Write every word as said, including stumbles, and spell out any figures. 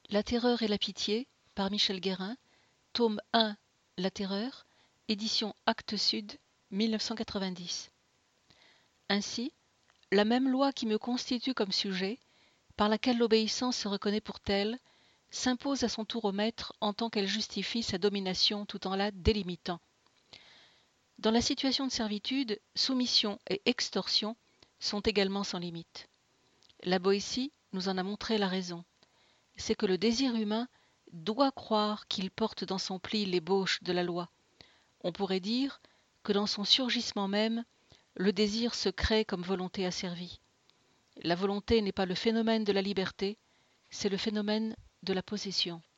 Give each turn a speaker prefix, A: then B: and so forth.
A: La terreur et la pitié, par Michel Guérin, tome un, La terreur, édition Actes Sud, mille neuf cent quatre-vingt-dix. Ainsi, la même loi qui me constitue comme sujet, par laquelle l'obéissance se reconnaît pour telle, s'impose à son tour au maître en tant qu'elle justifie sa domination tout en la délimitant. Dans la situation de servitude, soumission et extorsion sont également sans limite. La Boétie nous en a montré la raison. C'est que le désir humain doit croire qu'il porte dans son pli l'ébauche de la loi. On pourrait dire que dans son surgissement même, le désir se crée comme volonté asservie. La volonté n'est pas le phénomène de la liberté, c'est le phénomène de la possession.